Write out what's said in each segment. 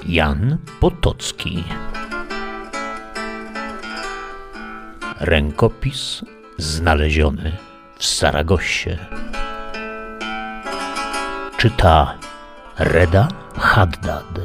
Jan Potocki. Rękopis znaleziony w Saragossie. Czyta Reda Haddad.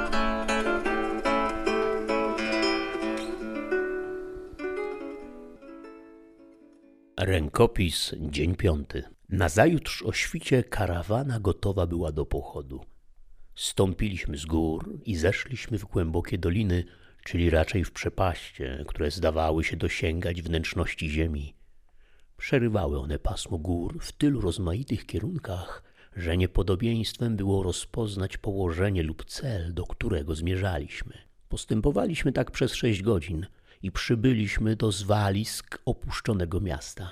Rękopis, dzień 5. Nazajutrz o świcie karawana gotowa była do pochodu. Stąpiliśmy z gór i zeszliśmy w głębokie doliny, czyli raczej w przepaście, które zdawały się dosięgać wnętrzności ziemi. Przerywały one pasmo gór w tylu rozmaitych kierunkach, że niepodobieństwem było rozpoznać położenie lub cel, do którego zmierzaliśmy. Postępowaliśmy tak przez 6 godzin i przybyliśmy do zwalisk opuszczonego miasta.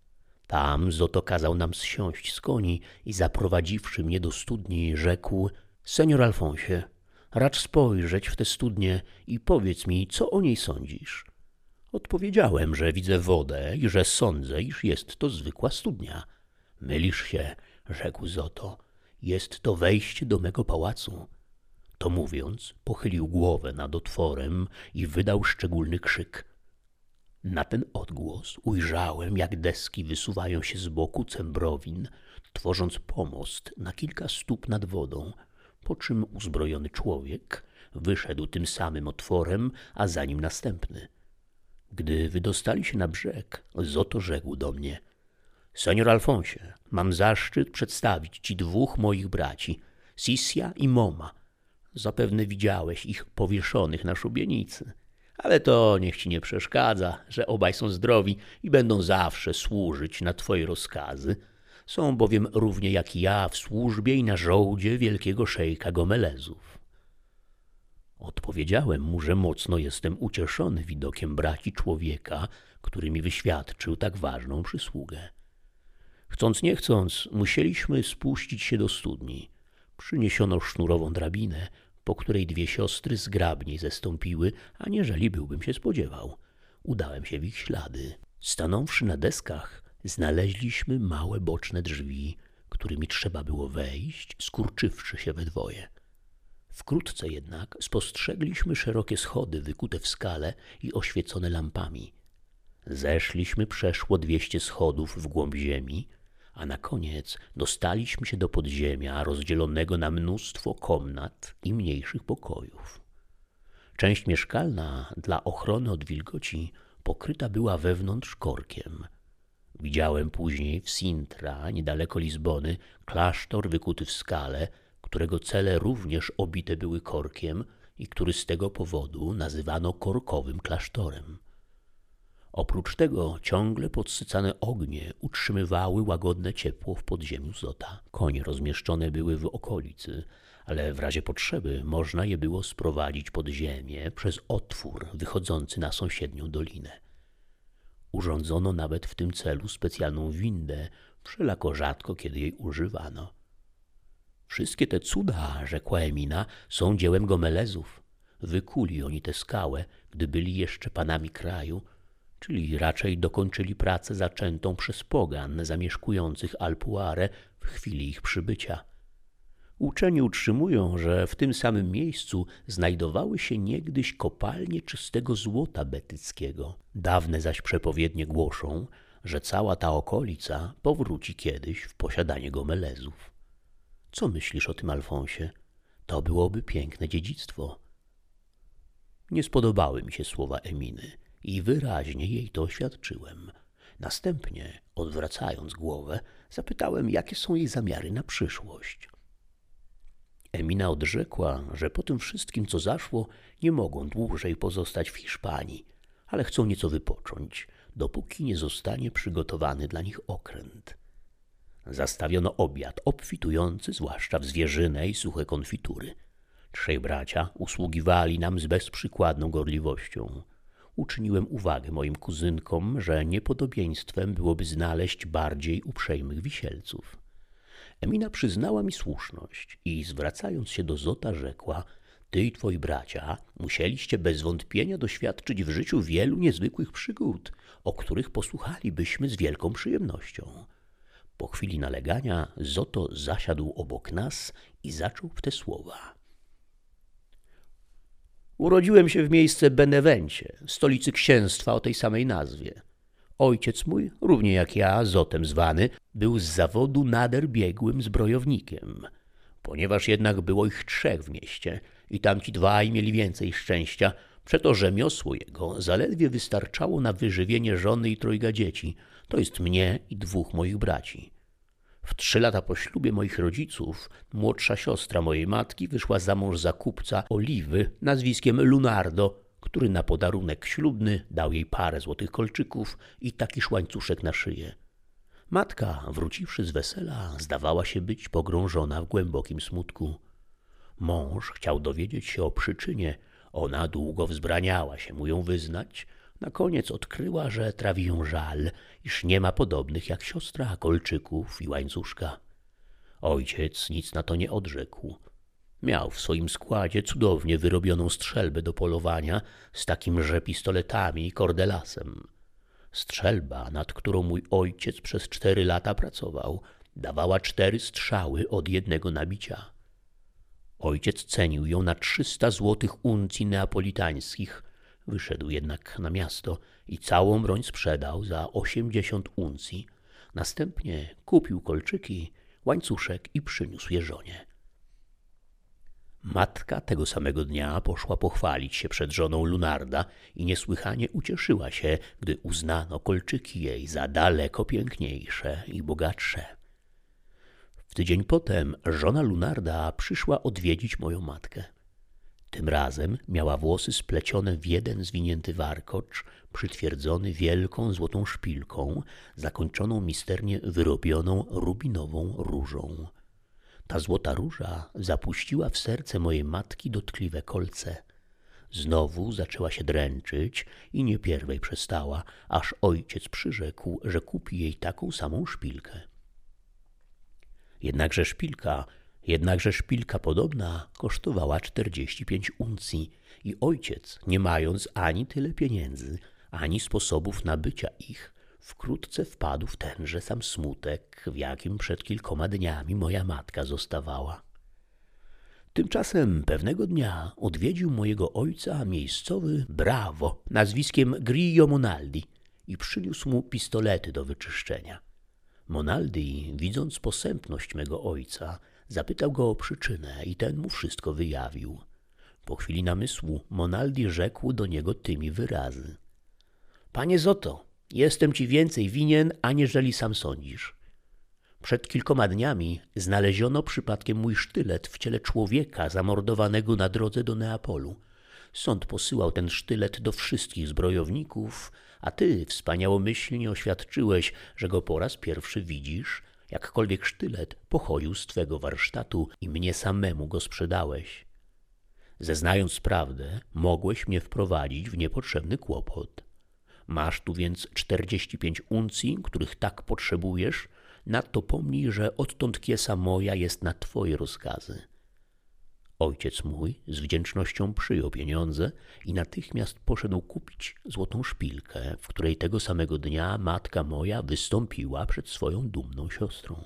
Tam Zoto kazał nam zsiąść z koni i zaprowadziwszy mnie do studni, rzekł: Senior Alfonsie, racz spojrzeć w tę studnię i powiedz mi, co o niej sądzisz. Odpowiedziałem, że widzę wodę i że sądzę, iż jest to zwykła studnia. Mylisz się, rzekł Zoto, jest to wejście do mego pałacu. To mówiąc, pochylił głowę nad otworem i wydał szczególny krzyk. Na ten odgłos ujrzałem, jak deski wysuwają się z boku cembrowin, tworząc pomost na kilka stóp nad wodą, po czym uzbrojony człowiek wyszedł tym samym otworem, a za nim następny. Gdy wydostali się na brzeg, Zoto rzekł do mnie: Senior Alfonsie, mam zaszczyt przedstawić ci 2 moich braci, Sisja i Moma. Zapewne widziałeś ich powieszonych na szubienicy, ale to niech ci nie przeszkadza, że obaj są zdrowi i będą zawsze służyć na twoje rozkazy. Są bowiem równie jak ja w służbie i na żołdzie wielkiego szejka Gomelezów. Odpowiedziałem mu, że mocno jestem ucieszony widokiem braci człowieka, który mi wyświadczył tak ważną przysługę. Chcąc nie chcąc, musieliśmy spuścić się do studni. Przyniesiono sznurową drabinę, po której 2 siostry zgrabniej zestąpiły, aniżeli byłbym się spodziewał. Udałem się w ich ślady. Stanąwszy na deskach, znaleźliśmy małe boczne drzwi, którymi trzeba było wejść, skurczywszy się we dwoje. Wkrótce jednak spostrzegliśmy szerokie schody wykute w skale i oświecone lampami. Zeszliśmy przeszło 200 schodów w głąb ziemi, a na koniec dostaliśmy się do podziemia rozdzielonego na mnóstwo komnat i mniejszych pokojów. Część mieszkalna dla ochrony od wilgoci pokryta była wewnątrz korkiem. Widziałem później w Sintra, niedaleko Lizbony, klasztor wykuty w skale, którego cele również obite były korkiem i który z tego powodu nazywano korkowym klasztorem. Oprócz tego ciągle podsycane ognie utrzymywały łagodne ciepło w podziemiu Zota. Konie rozmieszczone były w okolicy, ale w razie potrzeby można je było sprowadzić pod ziemię przez otwór wychodzący na sąsiednią dolinę. Urządzono nawet w tym celu specjalną windę, wszelako rzadko kiedy jej używano. Wszystkie te cuda, rzekła Emina, są dziełem Gomelezów. Wykuli oni tę skałę, gdy byli jeszcze panami kraju, czyli raczej dokończyli pracę zaczętą przez pogan zamieszkujących Alpuare w chwili ich przybycia. Uczeni utrzymują, że w tym samym miejscu znajdowały się niegdyś kopalnie czystego złota betyckiego. Dawne zaś przepowiednie głoszą, że cała ta okolica powróci kiedyś w posiadanie Gomelezów. Co myślisz o tym, Alfonsie? To byłoby piękne dziedzictwo. Nie spodobały mi się słowa Eminy i wyraźnie jej to oświadczyłem. Następnie, odwracając głowę, zapytałem, jakie są jej zamiary na przyszłość. Emina odrzekła, że po tym wszystkim, co zaszło, nie mogą dłużej pozostać w Hiszpanii, ale chcą nieco wypocząć, dopóki nie zostanie przygotowany dla nich okręt. Zastawiono obiad obfitujący zwłaszcza w zwierzynę i suche konfitury. 3 bracia usługiwali nam z bezprzykładną gorliwością. Uczyniłem uwagę moim kuzynkom, że niepodobieństwem byłoby znaleźć bardziej uprzejmych wisielców. Emina przyznała mi słuszność i zwracając się do Zota rzekła: Ty i twoi bracia musieliście bez wątpienia doświadczyć w życiu wielu niezwykłych przygód, o których posłuchalibyśmy z wielką przyjemnością. Po chwili nalegania Zoto zasiadł obok nas i zaczął w te słowa. Urodziłem się w miejsce Benevencie, stolicy księstwa o tej samej nazwie. Ojciec mój, równie jak ja, Zotem zwany, był z zawodu nader biegłym zbrojownikiem. Ponieważ jednak było ich 3 w mieście i tamci 2 mieli więcej szczęścia, przeto rzemiosło jego zaledwie wystarczało na wyżywienie żony i 3 dzieci, to jest mnie i 2 moich braci. W 3 lata po ślubie moich rodziców młodsza siostra mojej matki wyszła za mąż za kupca Oliwy nazwiskiem Lunardo, który na podarunek ślubny dał jej parę złotych kolczyków i takiż łańcuszek na szyję. Matka, wróciwszy z wesela, zdawała się być pogrążona w głębokim smutku. Mąż chciał dowiedzieć się o przyczynie. Ona długo wzbraniała się mu ją wyznać. Na koniec odkryła, że trawi ją żal, iż nie ma podobnych jak siostra kolczyków i łańcuszka. Ojciec nic na to nie odrzekł. Miał w swoim składzie cudownie wyrobioną strzelbę do polowania z takimże pistoletami i kordelasem. Strzelba, nad którą mój ojciec przez 4 lata pracował, dawała 4 strzały od jednego nabicia. Ojciec cenił ją na 300 złotych uncji neapolitańskich. Wyszedł jednak na miasto i całą broń sprzedał za 80 uncji. Następnie kupił kolczyki, łańcuszek i przyniósł je żonie. Matka tego samego dnia poszła pochwalić się przed żoną Lunarda i niesłychanie ucieszyła się, gdy uznano kolczyki jej za daleko piękniejsze i bogatsze. W tydzień potem żona Lunarda przyszła odwiedzić moją matkę. Tym razem miała włosy splecione w jeden zwinięty warkocz, przytwierdzony wielką złotą szpilką, zakończoną misternie wyrobioną rubinową różą. Ta złota róża zapuściła w serce mojej matki dotkliwe kolce. Znowu zaczęła się dręczyć i nie pierwej przestała, aż ojciec przyrzekł, że kupi jej taką samą szpilkę. Jednakże szpilka podobna kosztowała 45 uncji i ojciec, nie mając ani tyle pieniędzy, ani sposobów nabycia ich, wkrótce wpadł w tenże sam smutek, w jakim przed kilkoma dniami moja matka zostawała. Tymczasem pewnego dnia odwiedził mojego ojca miejscowy Bravo nazwiskiem Grillo Monaldi i przyniósł mu pistolety do wyczyszczenia. Monaldi, widząc posępność mego ojca, zapytał go o przyczynę i ten mu wszystko wyjawił. Po chwili namysłu Monaldi rzekł do niego tymi wyrazy: Panie Zoto, jestem ci więcej winien, aniżeli sam sądzisz. Przed kilkoma dniami znaleziono przypadkiem mój sztylet w ciele człowieka zamordowanego na drodze do Neapolu. Sąd posyłał ten sztylet do wszystkich zbrojowników, a ty wspaniałomyślnie oświadczyłeś, że go po raz pierwszy widzisz, jakkolwiek sztylet pochodził z twego warsztatu i mnie samemu go sprzedałeś. Zeznając prawdę, mogłeś mnie wprowadzić w niepotrzebny kłopot. Masz tu więc 45 uncji, których tak potrzebujesz, nadto pomnij, że odtąd kiesa moja jest na twoje rozkazy. Ojciec mój z wdzięcznością przyjął pieniądze i natychmiast poszedł kupić złotą szpilkę, w której tego samego dnia matka moja wystąpiła przed swoją dumną siostrą.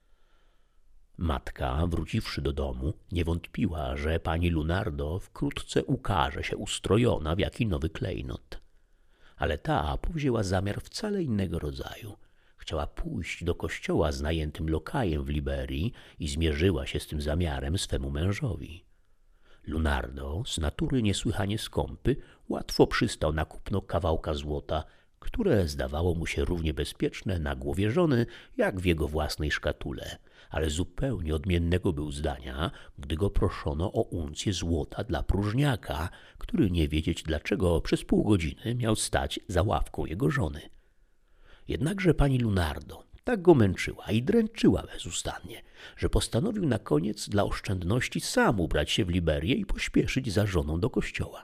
Matka, wróciwszy do domu, nie wątpiła, że pani Lunardo wkrótce ukaże się ustrojona w jaki nowy klejnot. Ale ta powzięła zamiar wcale innego rodzaju. Chciała pójść do kościoła z najętym lokajem w Liberii i zmierzyła się z tym zamiarem swemu mężowi. Lunardo, z natury niesłychanie skąpy, łatwo przystał na kupno kawałka złota, które zdawało mu się równie bezpieczne na głowie żony, jak w jego własnej szkatule, ale zupełnie odmiennego był zdania, gdy go proszono o uncję złota dla próżniaka, który nie wiedzieć dlaczego przez pół godziny miał stać za ławką jego żony. Jednakże pani Lunardo tak go męczyła i dręczyła bezustannie, że postanowił na koniec dla oszczędności sam ubrać się w liberię i pośpieszyć za żoną do kościoła.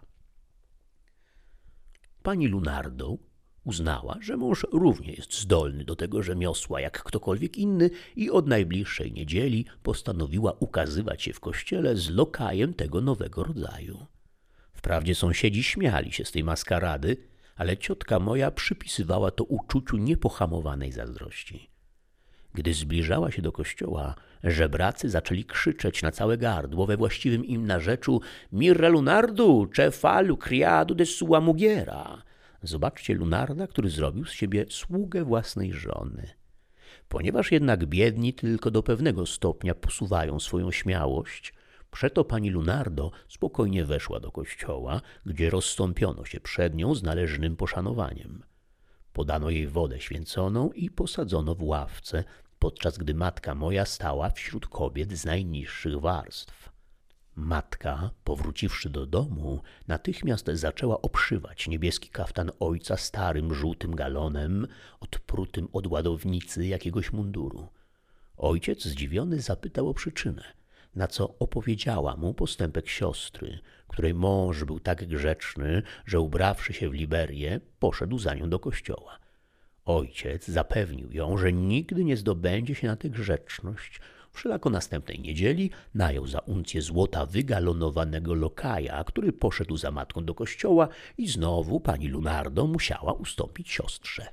Pani Lunardo uznała, że mąż równie jest zdolny do tego rzemiosła jak ktokolwiek inny i od najbliższej niedzieli postanowiła ukazywać się w kościele z lokajem tego nowego rodzaju. Wprawdzie sąsiedzi śmiali się z tej maskarady, ale ciotka moja przypisywała to uczuciu niepohamowanej zazdrości. Gdy zbliżała się do kościoła, Żebracy zaczęli krzyczeć na całe gardło we właściwym im narzeczu Mirra Lunardu, cefalu criado de sua mugiera. Zobaczcie Lunarda, który zrobił z siebie sługę własnej żony. Ponieważ jednak biedni tylko do pewnego stopnia posuwają swoją śmiałość, przeto pani Lunardo spokojnie weszła do kościoła, gdzie rozstąpiono się przed nią z należnym poszanowaniem. Podano jej wodę święconą i posadzono w ławce, podczas gdy matka moja stała wśród kobiet z najniższych warstw. Matka, powróciwszy do domu, natychmiast zaczęła obszywać niebieski kaftan ojca starym, żółtym galonem, odprutym od ładownicy jakiegoś munduru. Ojciec zdziwiony zapytał o przyczynę, na co opowiedziała mu postępek siostry, której mąż był tak grzeczny, że ubrawszy się w liberię, poszedł za nią do kościoła. Ojciec zapewnił ją, że nigdy nie zdobędzie się na tę grzeczność. Wszelako następnej niedzieli najął za uncję złota wygalonowanego lokaja, który poszedł za matką do kościoła i znowu pani Lunardo musiała ustąpić siostrze.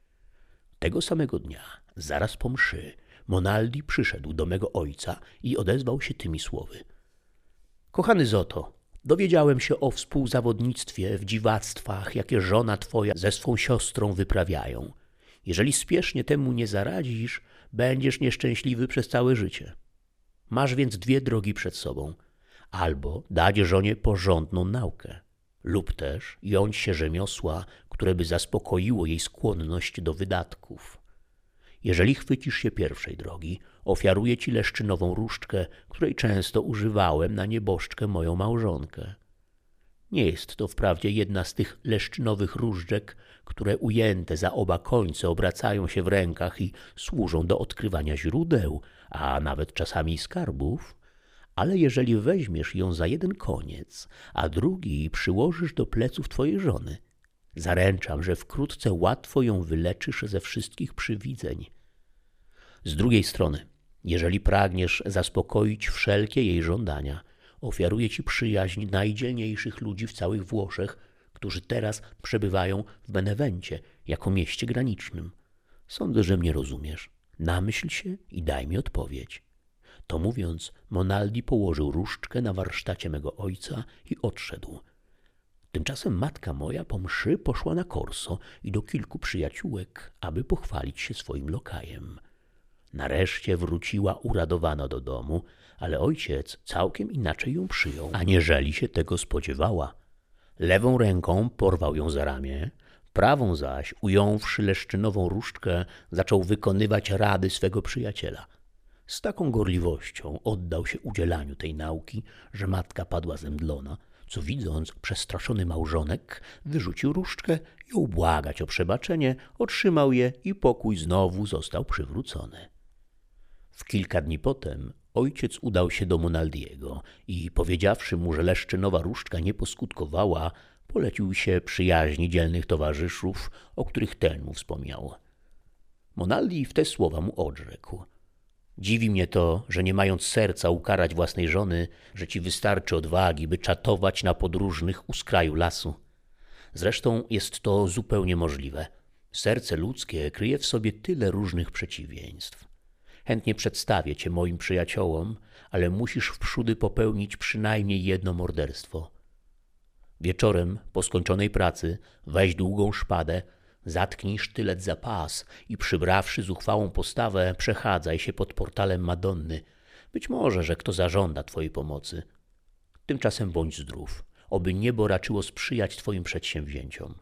Tego samego dnia, zaraz po mszy, Monaldi przyszedł do mego ojca i odezwał się tymi słowy. Kochany Zoto, dowiedziałem się o współzawodnictwie w dziwactwach, jakie żona twoja ze swą siostrą wyprawiają. Jeżeli spiesznie temu nie zaradzisz, będziesz nieszczęśliwy przez całe życie. Masz więc dwie drogi przed sobą. Albo dać żonie porządną naukę, lub też jąć się rzemiosła, które by zaspokoiło jej skłonność do wydatków. Jeżeli chwycisz się pierwszej drogi, ofiaruję ci leszczynową różdżkę, której często używałem na nieboszczkę moją małżonkę. Nie jest to wprawdzie jedna z tych leszczynowych różdżek, które ujęte za oba końce obracają się w rękach i służą do odkrywania źródeł, a nawet czasami skarbów, ale jeżeli weźmiesz ją za jeden koniec, a drugi przyłożysz do pleców twojej żony, zaręczam, że wkrótce łatwo ją wyleczysz ze wszystkich przywidzeń. Z drugiej strony, jeżeli pragniesz zaspokoić wszelkie jej żądania, ofiaruję ci przyjaźń najdzielniejszych ludzi w całych Włoszech, którzy teraz przebywają w Benevencie, jako mieście granicznym. Sądzę, że mnie rozumiesz. Namyśl się i daj mi odpowiedź. To mówiąc, Monaldi położył różdżkę na warsztacie mego ojca i odszedł. Tymczasem matka moja po mszy poszła na Korso i do kilku przyjaciółek, aby pochwalić się swoim lokajem. Nareszcie wróciła uradowana do domu, ale ojciec całkiem inaczej ją przyjął, aniżeli się tego spodziewała. Lewą ręką porwał ją za ramię, prawą zaś, ująwszy leszczynową różdżkę, zaczął wykonywać rady swego przyjaciela. Z taką gorliwością oddał się udzielaniu tej nauki, że matka padła zemdlona, co widząc przestraszony małżonek, wyrzucił różdżkę, jął błagać o przebaczenie, otrzymał je i pokój znowu został przywrócony. W kilka dni potem ojciec udał się do Monaldiego i powiedziawszy mu, że leszczynowa różdżka nie poskutkowała, polecił się przyjaźni dzielnych towarzyszów, o których ten mu wspomniał. Monaldi w te słowa mu odrzekł. Dziwi mnie to, że nie mając serca ukarać własnej żony, że ci wystarczy odwagi, by czatować na podróżnych u skraju lasu. Zresztą jest to zupełnie możliwe. Serce ludzkie kryje w sobie tyle różnych przeciwieństw. Chętnie przedstawię cię moim przyjaciołom, ale musisz wprzódy popełnić przynajmniej jedno morderstwo. Wieczorem, po skończonej pracy, weź długą szpadę, zatknij sztylet za pas i przybrawszy zuchwałą postawę, przechadzaj się pod portalem Madonny. Być może, że kto zażąda twojej pomocy. Tymczasem bądź zdrów, oby niebo raczyło sprzyjać twoim przedsięwzięciom.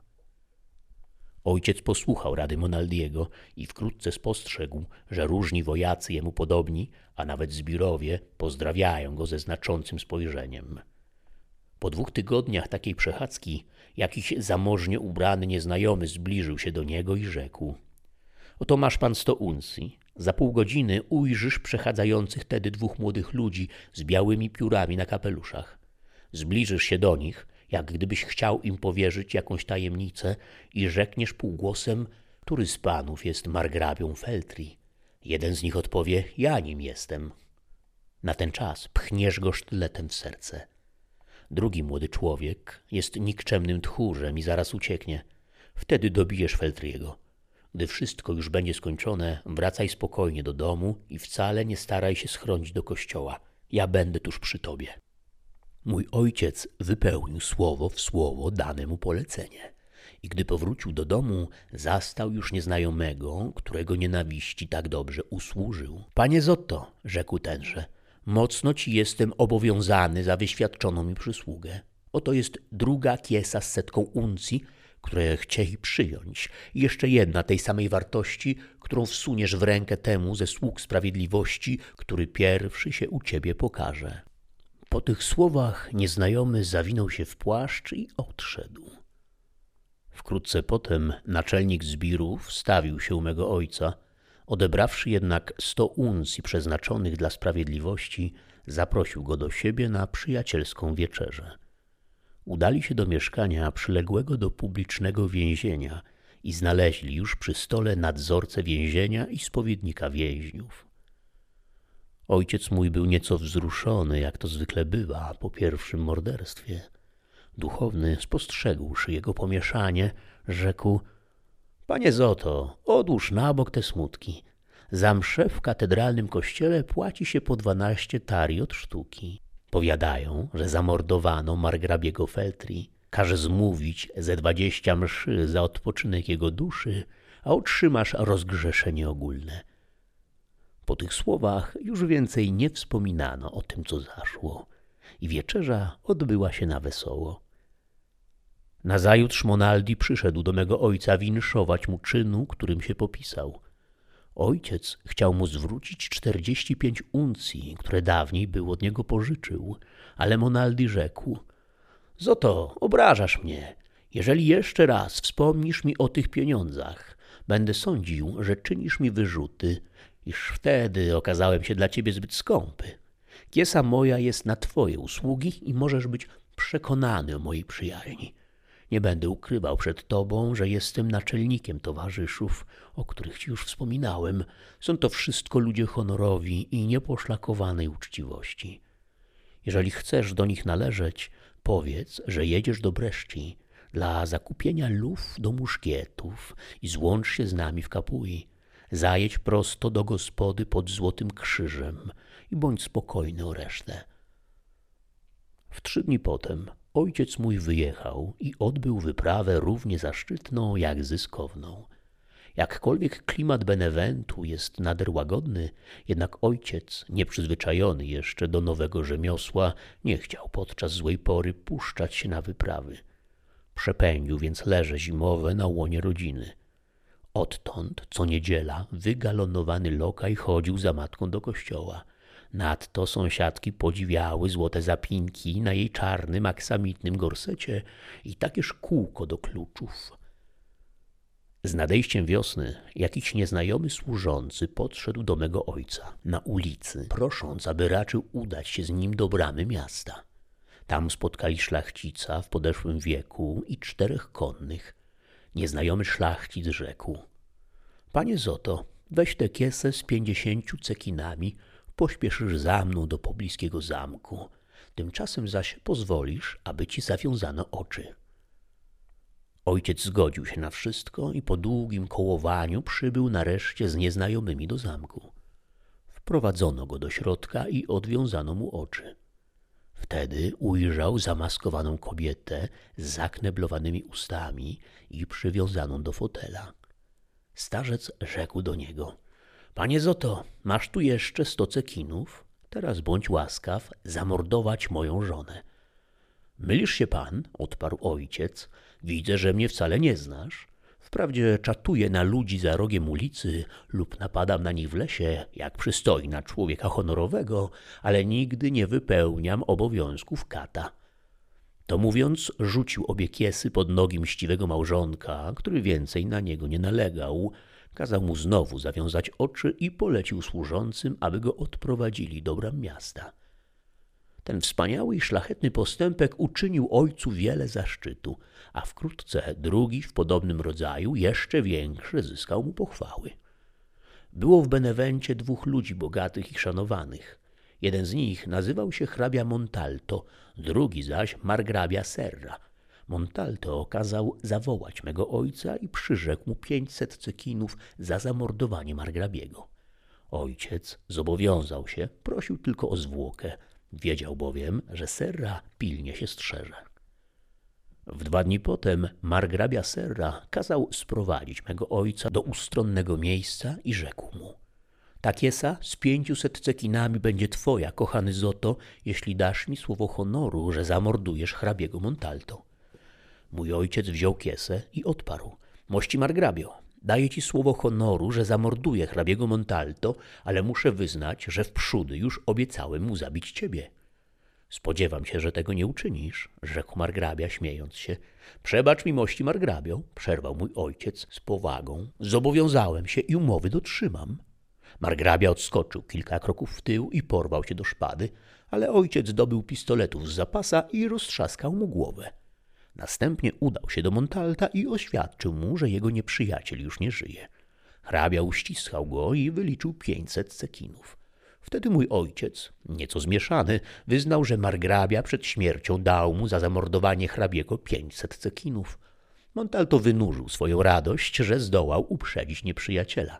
Ojciec posłuchał rady Monaldiego i wkrótce spostrzegł, że różni wojacy jemu podobni, a nawet zbirowie, pozdrawiają go ze znaczącym spojrzeniem. Po 2 tygodniach takiej przechadzki jakiś zamożnie ubrany nieznajomy zbliżył się do niego i rzekł: oto masz pan 100 uncji. Za pół godziny ujrzysz przechadzających tedy 2 młodych ludzi z białymi piórami na kapeluszach. Zbliżysz się do nich, jak gdybyś chciał im powierzyć jakąś tajemnicę i rzekniesz półgłosem, który z panów jest margrabią Feltri. Jeden z nich odpowie, ja nim jestem. Na ten czas pchniesz go sztyletem w serce. Drugi młody człowiek jest nikczemnym tchórzem i zaraz ucieknie. Wtedy dobijesz Feltriego. Gdy wszystko już będzie skończone, wracaj spokojnie do domu i wcale nie staraj się schronić do kościoła. Ja będę tuż przy tobie. Mój ojciec wypełnił słowo w słowo dane mu polecenie. I gdy powrócił do domu, zastał już nieznajomego, którego nienawiści tak dobrze usłużył. Panie Zotto, rzekł tenże, mocno ci jestem obowiązany za wyświadczoną mi przysługę. Oto jest druga kiesa z 100 uncji, które chcieli przyjąć, i jeszcze jedna tej samej wartości, którą wsuniesz w rękę temu ze sług sprawiedliwości, który pierwszy się u ciebie pokaże. Po tych słowach nieznajomy zawinął się w płaszcz i odszedł. Wkrótce potem naczelnik zbirów stawił się u mego ojca, odebrawszy jednak 100 uncji przeznaczonych dla sprawiedliwości, zaprosił go do siebie na przyjacielską wieczerzę. Udali się do mieszkania przyległego do publicznego więzienia i znaleźli już przy stole nadzorcę więzienia i spowiednika więźniów. Ojciec mój był nieco wzruszony, jak to zwykle bywa po pierwszym morderstwie. Duchowny, spostrzegłszy jego pomieszanie, rzekł: Panie Zotto, odłóż na bok te smutki. Za mszę w katedralnym kościele płaci się po 12 tarii od sztuki. Powiadają, że zamordowano margrabiego Feltri. Każe zmówić ze 20 mszy za odpoczynek jego duszy, a otrzymasz rozgrzeszenie ogólne. Po tych słowach już więcej nie wspominano o tym, co zaszło, i wieczerza odbyła się na wesoło. Nazajutrz Monaldi przyszedł do mego ojca winszować mu czynu, którym się popisał. Ojciec chciał mu zwrócić 45 uncji, które dawniej był od niego pożyczył, ale Monaldi rzekł: Zotto, obrażasz mnie. Jeżeli jeszcze raz wspomnisz mi o tych pieniądzach, będę sądził, że czynisz mi wyrzuty, iż wtedy okazałem się dla ciebie zbyt skąpy. Kiesa moja jest na twoje usługi i możesz być przekonany o mojej przyjaźni. Nie będę ukrywał przed tobą, że jestem naczelnikiem towarzyszów, o których ci już wspominałem. Są to wszystko ludzie honorowi i nieposzlakowanej uczciwości. Jeżeli chcesz do nich należeć, powiedz, że jedziesz do Bresci dla zakupienia luf do muszkietów i złącz się z nami w Capui. Zajedź prosto do gospody pod Złotym Krzyżem i bądź spokojny o resztę. W 3 dni potem ojciec mój wyjechał i odbył wyprawę równie zaszczytną jak zyskowną. Jakkolwiek klimat Beneventu jest nader łagodny, jednak ojciec, nieprzyzwyczajony jeszcze do nowego rzemiosła, nie chciał podczas złej pory puszczać się na wyprawy. Przepędził więc leże zimowe na łonie rodziny. Odtąd co niedziela wygalonowany lokaj chodził za matką do kościoła. Nadto sąsiadki podziwiały złote zapinki na jej czarnym, aksamitnym gorsecie i takież kółko do kluczów. Z nadejściem wiosny jakiś nieznajomy służący podszedł do mego ojca na ulicy, prosząc, aby raczył udać się z nim do bramy miasta. Tam spotkali szlachcica w podeszłym wieku i 4 konnych. Nieznajomy szlachcic rzekł: Panie Zotto, weź tę kiesę z 50 cekinami, pośpieszysz za mną do pobliskiego zamku. Tymczasem zaś pozwolisz, aby ci zawiązano oczy. Ojciec zgodził się na wszystko i po długim kołowaniu przybył nareszcie z nieznajomymi do zamku. Wprowadzono go do środka i odwiązano mu oczy. Wtedy ujrzał zamaskowaną kobietę z zakneblowanymi ustami i przywiązaną do fotela. Starzec rzekł do niego: Panie Zotto, masz tu jeszcze 100 cekinów? Teraz bądź łaskaw zamordować moją żonę. Mylisz się pan, odparł ojciec. Widzę, że mnie wcale nie znasz. Wprawdzie czatuję na ludzi za rogiem ulicy lub napadam na nich w lesie, jak przystoi na człowieka honorowego, ale nigdy nie wypełniam obowiązków kata. To mówiąc, rzucił obie kiesy pod nogi mściwego małżonka, który więcej na niego nie nalegał. Kazał mu znowu zawiązać oczy i polecił służącym, aby go odprowadzili do bram miasta. Ten wspaniały i szlachetny postępek uczynił ojcu wiele zaszczytu, a wkrótce drugi w podobnym rodzaju, jeszcze większy, zyskał mu pochwały. Było w Benevencie 2 ludzi bogatych i szanowanych. Jeden z nich nazywał się hrabia Montalto, drugi zaś margrabia Serra. Montalto kazał zawołać mego ojca i przyrzekł mu 500 cekinów za zamordowanie margrabiego. Ojciec zobowiązał się, prosił tylko o zwłokę. Wiedział bowiem, że Serra pilnie się strzeże. W 2 dni potem margrabia Serra kazał sprowadzić mego ojca do ustronnego miejsca i rzekł mu: Takiesa z 500 cekinami będzie twoja, kochany Zoto, jeśli dasz mi słowo honoru, że zamordujesz hrabiego Montalto. Mój ojciec wziął kiesę i odparł: Mości margrabio, daję ci słowo honoru, że zamorduję hrabiego Montalto, ale muszę wyznać, że wprzódy już obiecałem mu zabić ciebie. Spodziewam się, że tego nie uczynisz, rzekł margrabia, śmiejąc się. Przebacz mi, mości margrabio, przerwał mój ojciec z powagą. Zobowiązałem się i umowy dotrzymam. Margrabia odskoczył kilka kroków w tył i porwał się do szpady, ale ojciec dobył pistoletów z zapasa i roztrzaskał mu głowę. Następnie udał się do Montalta i oświadczył mu, że jego nieprzyjaciel już nie żyje. Hrabia uściskał go i wyliczył 500 cekinów. Wtedy mój ojciec, nieco zmieszany, wyznał, że margrabia przed śmiercią dał mu za zamordowanie hrabiego 500 cekinów. Montalto wynurzył swoją radość, że zdołał uprzedzić nieprzyjaciela.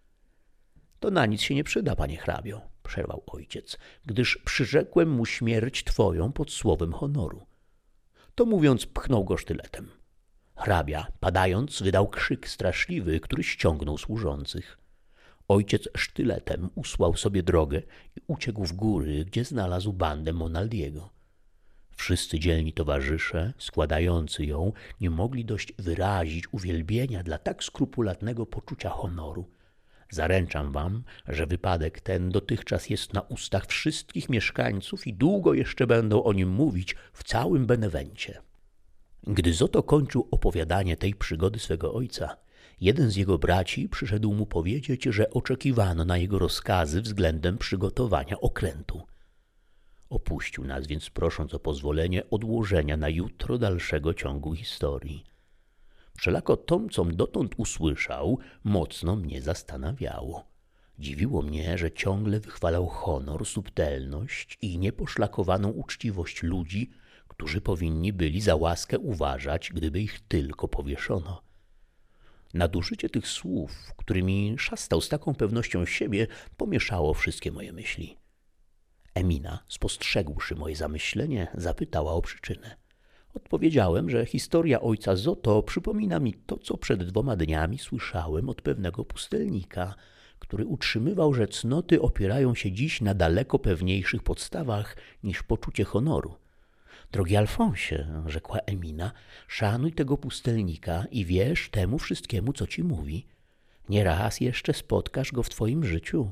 To na nic się nie przyda, panie hrabio, przerwał ojciec, gdyż przyrzekłem mu śmierć twoją pod słowem honoru. To mówiąc, pchnął go sztyletem. Hrabia, padając, wydał krzyk straszliwy, który ściągnął służących. Ojciec sztyletem usłał sobie drogę i uciekł w góry, gdzie znalazł bandę Monaldiego. Wszyscy dzielni towarzysze, składający ją, nie mogli dość wyrazić uwielbienia dla tak skrupulatnego poczucia honoru. Zaręczam wam, że wypadek ten dotychczas jest na ustach wszystkich mieszkańców i długo jeszcze będą o nim mówić w całym Benewencie. Gdy Zoto kończył opowiadanie tej przygody swego ojca, jeden z jego braci przyszedł mu powiedzieć, że oczekiwano na jego rozkazy względem przygotowania okrętu. Opuścił nas więc, prosząc o pozwolenie odłożenia na jutro dalszego ciągu historii. Wszelako to, com dotąd usłyszał, mocno mnie zastanawiało. Dziwiło mnie, że ciągle wychwalał honor, subtelność i nieposzlakowaną uczciwość ludzi, którzy powinni byli za łaskę uważać, gdyby ich tylko powieszono. Nadużycie tych słów, którymi szastał z taką pewnością siebie, pomieszało wszystkie moje myśli. Emina, spostrzegłszy moje zamyślenie, zapytała o przyczynę. Odpowiedziałem, że historia ojca Zoto przypomina mi to, co przed 2 dniami słyszałem od pewnego pustelnika, który utrzymywał, że cnoty opierają się dziś na daleko pewniejszych podstawach niż poczucie honoru. Drogi Alfonsie, rzekła Emina, szanuj tego pustelnika i wierz temu wszystkiemu, co ci mówi. Nieraz jeszcze spotkasz go w twoim życiu.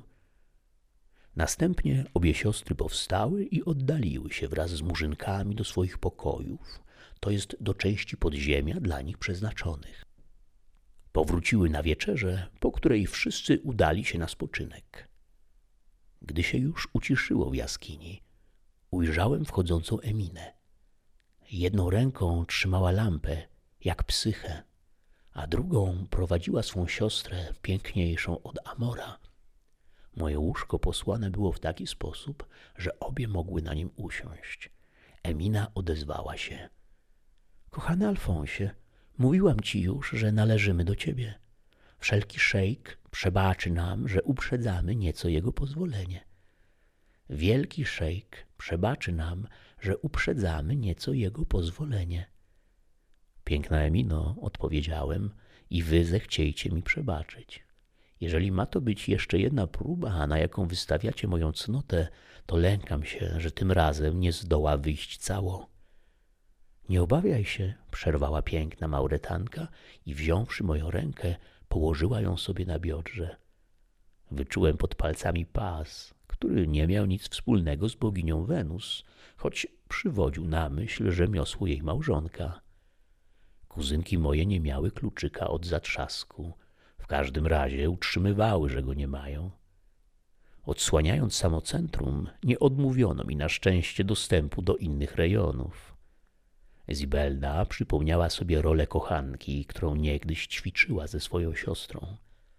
Następnie obie siostry powstały i oddaliły się wraz z murzynkami do swoich pokojów, to jest do części podziemia dla nich przeznaczonych. Powróciły na wieczerzę, po której wszyscy udali się na spoczynek. Gdy się już uciszyło w jaskini, ujrzałem wchodzącą Eminę. Jedną ręką trzymała lampę, jak Psychę, a drugą prowadziła swą siostrę, piękniejszą od Amora. Moje łóżko posłane było w taki sposób, że obie mogły na nim usiąść. Emina odezwała się. Kochany Alfonsie, mówiłam ci już, że należymy do ciebie. Wszelki szejk przebaczy nam, że uprzedzamy nieco jego pozwolenie. Wielki szejk przebaczy nam, że uprzedzamy nieco jego pozwolenie. Piękna Emino, odpowiedziałem, i wy zechciejcie mi przebaczyć. Jeżeli ma to być jeszcze jedna próba, na jaką wystawiacie moją cnotę, to lękam się, że tym razem nie zdoła wyjść cało. Nie obawiaj się, przerwała piękna Mauretanka i wziąwszy moją rękę, położyła ją sobie na biodrze. Wyczułem pod palcami pas, który nie miał nic wspólnego z boginią Wenus, choć przywodził na myśl rzemiosło jej małżonka. Kuzynki moje nie miały kluczyka od zatrzasku. W każdym razie utrzymywały, że go nie mają. Odsłaniając samo centrum, nie odmówiono mi na szczęście dostępu do innych rejonów. Zibelda przypomniała sobie rolę kochanki, którą niegdyś ćwiczyła ze swoją siostrą.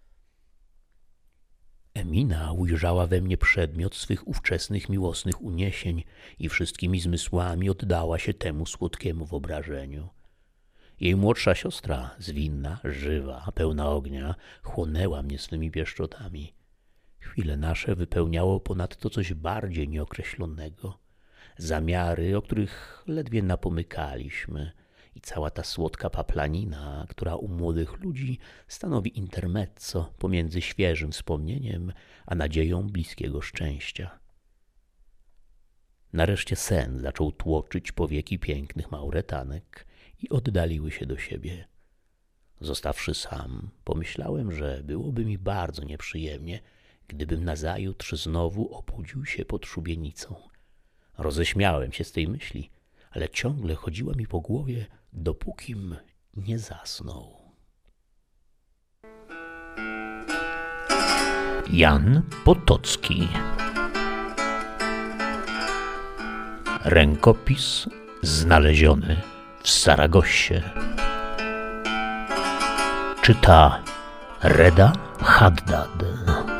Emina ujrzała we mnie przedmiot swych ówczesnych miłosnych uniesień i wszystkimi zmysłami oddała się temu słodkiemu wyobrażeniu. Jej młodsza siostra, zwinna, żywa, pełna ognia, chłonęła mnie swymi pieszczotami. Chwile nasze wypełniało ponadto coś bardziej nieokreślonego. Zamiary, o których ledwie napomykaliśmy, i cała ta słodka paplanina, która u młodych ludzi stanowi intermezzo pomiędzy świeżym wspomnieniem a nadzieją bliskiego szczęścia. Nareszcie sen zaczął tłoczyć powieki pięknych Mauretanek i oddaliły się do siebie. Zostawszy sam, pomyślałem, że byłoby mi bardzo nieprzyjemnie, gdybym nazajutrz znowu obudził się pod szubienicą. Roześmiałem się z tej myśli, ale ciągle chodziła mi po głowie, dopókim nie zasnął. Jan Potocki. Rękopis znaleziony w Saragossie. Czyta Reda Haddad.